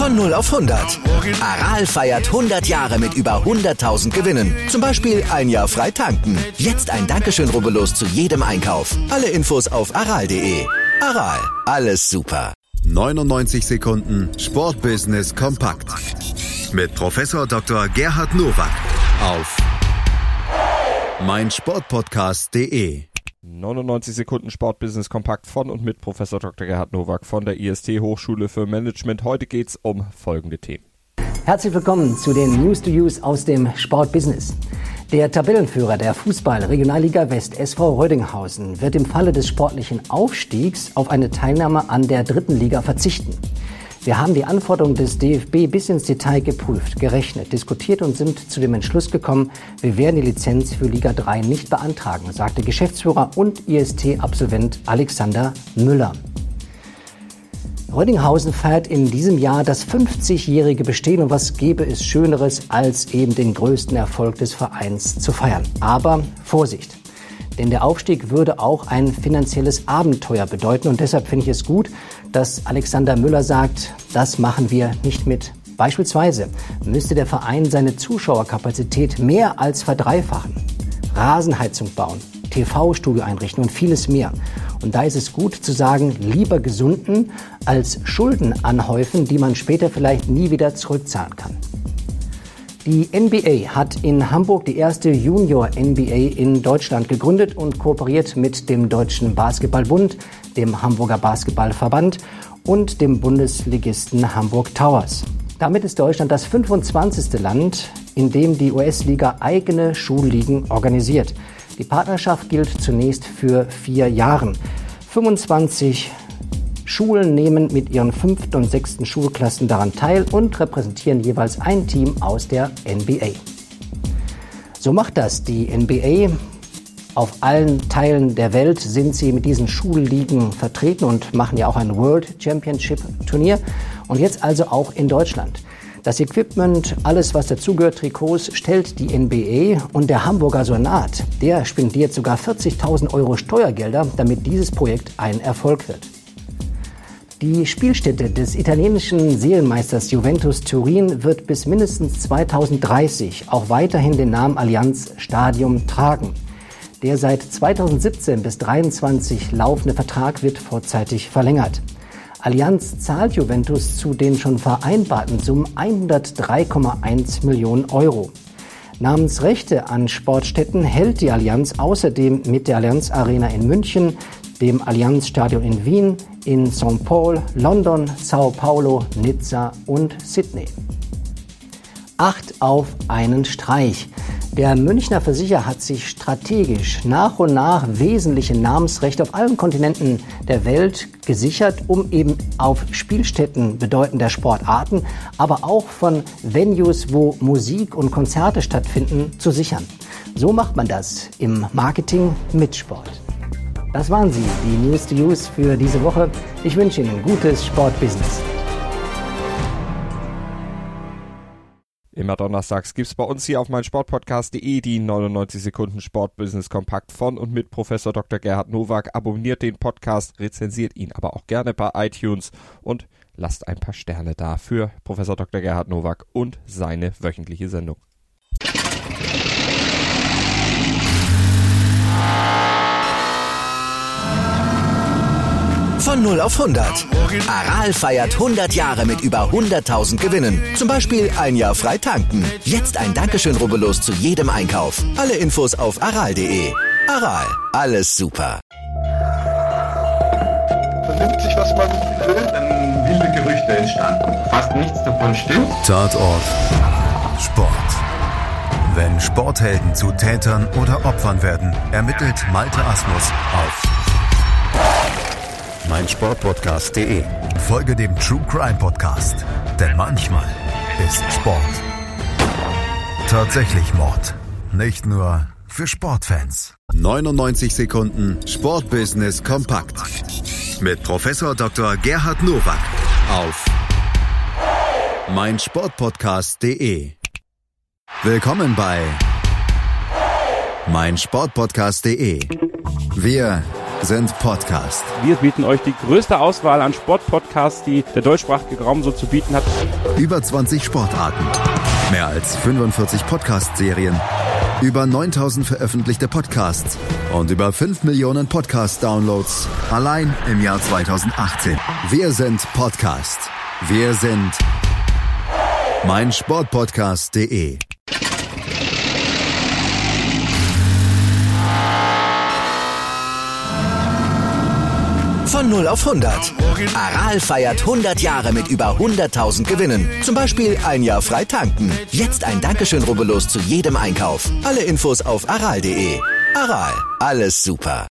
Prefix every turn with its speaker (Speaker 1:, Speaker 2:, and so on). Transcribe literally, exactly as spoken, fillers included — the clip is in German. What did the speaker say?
Speaker 1: Von null auf hundert. Aral feiert hundert Jahre mit über hunderttausend Gewinnen. Zum Beispiel ein Jahr frei tanken. Jetzt ein Dankeschön, rubbellos zu jedem Einkauf. Alle Infos auf aral punkt de. Aral, alles super.
Speaker 2: neunundneunzig Sekunden Sportbusiness kompakt. Mit Professor Doktor Gerhard Nowak auf meinsportpodcast punkt de.
Speaker 3: neunundneunzig Sekunden Sportbusiness kompakt von und mit Professor Doktor Gerhard Nowak von der I S T Hochschule für Management. Heute geht's um folgende Themen.
Speaker 4: Herzlich willkommen zu den News to Use aus dem Sportbusiness. Der Tabellenführer der Fußball-Regionalliga West, S V Rödinghausen, wird im Falle des sportlichen Aufstiegs auf eine Teilnahme an der dritten Liga verzichten. Wir haben die Anforderungen des D F B bis ins Detail geprüft, gerechnet, diskutiert und sind zu dem Entschluss gekommen, wir werden die Lizenz für Liga drei nicht beantragen, sagte Geschäftsführer und I S T-Absolvent Alexander Müller. Rödinghausen feiert in diesem Jahr das fünfzigjährige Bestehen und was gäbe es Schöneres, als eben den größten Erfolg des Vereins zu feiern. Aber Vorsicht! Denn der Aufstieg würde auch ein finanzielles Abenteuer bedeuten. Und deshalb finde ich es gut, dass Alexander Müller sagt, das machen wir nicht mit. Beispielsweise müsste der Verein seine Zuschauerkapazität mehr als verdreifachen, Rasenheizung bauen, T V-Studio einrichten und vieles mehr. Und da ist es gut zu sagen, lieber gesunden als Schulden anhäufen, die man später vielleicht nie wieder zurückzahlen kann. Die N B A hat in Hamburg die erste Junior-N B A in Deutschland gegründet und kooperiert mit dem Deutschen Basketballbund, dem Hamburger Basketballverband und dem Bundesligisten Hamburg Towers. Damit ist Deutschland das fünfundzwanzigste Land, in dem die U S-Liga eigene Schulligen organisiert. Die Partnerschaft gilt zunächst für vier Jahre. fünfundzwanzig Schulen nehmen mit ihren fünften und sechsten Schulklassen daran teil und repräsentieren jeweils ein Team aus der N B A. So macht das die N B A. Auf allen Teilen der Welt sind sie mit diesen Schulligen vertreten und machen ja auch ein World Championship Turnier. Und jetzt also auch in Deutschland. Das Equipment, alles was dazugehört, Trikots, stellt die N B A und der Hamburger Sonat, der spendiert sogar vierzigtausend Euro Steuergelder, damit dieses Projekt ein Erfolg wird. Die Spielstätte des italienischen Seelenmeisters Juventus Turin wird bis mindestens zweitausenddreißig auch weiterhin den Namen Allianz Stadium tragen. Der seit zweitausendsiebzehn bis zweitausenddreiundzwanzig laufende Vertrag wird vorzeitig verlängert. Allianz zahlt Juventus zu den schon vereinbarten Summen hundertdrei Komma eins Millionen Euro. Namensrechte an Sportstätten hält die Allianz außerdem mit der Allianz Arena in München, dem Allianz Stadion in Wien, in Sankt Paul, London, Sao Paulo, Nizza und Sydney. Acht auf einen Streich. Der Münchner Versicherer hat sich strategisch nach und nach wesentliche Namensrechte auf allen Kontinenten der Welt gesichert, um eben auf Spielstätten bedeutender Sportarten, aber auch von Venues, wo Musik und Konzerte stattfinden, zu sichern. So macht man das im Marketing mit Sport. Das waren sie, die News to Use für diese Woche. Ich wünsche Ihnen gutes Sportbusiness.
Speaker 3: Immer donnerstags gibt's bei uns hier auf meinsportpodcast punkt de die neunundneunzig Sekunden Sportbusiness kompakt von und mit Professor Doktor Gerhard Nowak. Abonniert den Podcast, rezensiert ihn aber auch gerne bei iTunes und lasst ein paar Sterne da für Professor Doktor Gerhard Nowak und seine wöchentliche Sendung.
Speaker 1: Von null auf hundert. Aral feiert hundert Jahre mit über hunderttausend Gewinnen. Zum Beispiel ein Jahr frei tanken. Jetzt ein Dankeschön, rubbellos zu jedem Einkauf. Alle Infos auf aral punkt de. Aral, alles super.
Speaker 5: Vernimmt sich, was man will, dann wilde Gerüchte entstanden. Fast nichts davon stimmt.
Speaker 2: Tatort Sport. Wenn Sporthelden zu Tätern oder Opfern werden, ermittelt Malte Asmus auf meinsportpodcast punkt de. Folge dem True Crime Podcast, denn manchmal ist Sport tatsächlich Mord. Nicht nur für Sportfans. neunundneunzig Sekunden Sportbusiness kompakt mit Professor Doktor Gerhard Nowak auf meinsportpodcast punkt de. Willkommen bei meinsportpodcast punkt de. Wir sind Podcast.
Speaker 6: Wir bieten euch die größte Auswahl an Sportpodcasts, die der deutschsprachige Raum so zu bieten hat.
Speaker 2: Über zwanzig Sportarten, mehr als fünfundvierzig Podcast-Serien, über neuntausend veröffentlichte Podcasts und über fünf Millionen Podcast-Downloads allein im Jahr zweitausendachtzehn. Wir sind Podcast. Wir sind meinsportpodcast punkt de.
Speaker 1: Von null auf hundert. Aral feiert hundert Jahre mit über hunderttausend Gewinnen. Zum Beispiel ein Jahr frei tanken. Jetzt ein Dankeschön, rubbellos zu jedem Einkauf. Alle Infos auf aral punkt de. Aral, alles super.